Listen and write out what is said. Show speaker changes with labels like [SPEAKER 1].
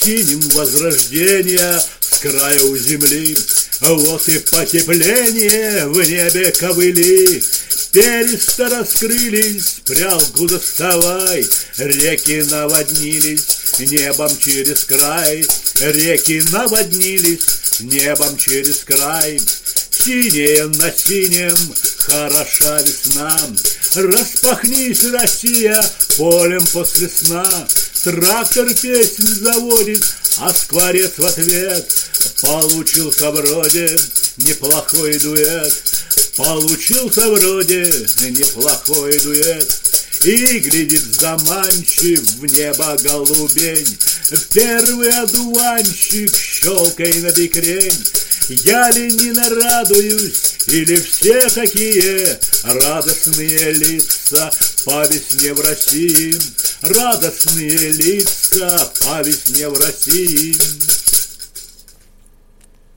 [SPEAKER 1] синим возрождения с края у земли. Вот и потепление в небе ковыли, перисто раскрылись, прялку доставай. Реки наводнились небом через край, реки наводнились небом через край. Синее на синем, хороша весна. Распахнись, Россия, полем после сна. Трактор песнь заводит, а скворец в ответ. Получился вроде неплохой дуэт. Получился вроде неплохой дуэт. И глядит заманчив в небо голубень. Первый одуванчик, щелкай на бекрень. Я ли не нарадуюсь, или все такие радостные лица по весне в России? Радостные лица по весне в России.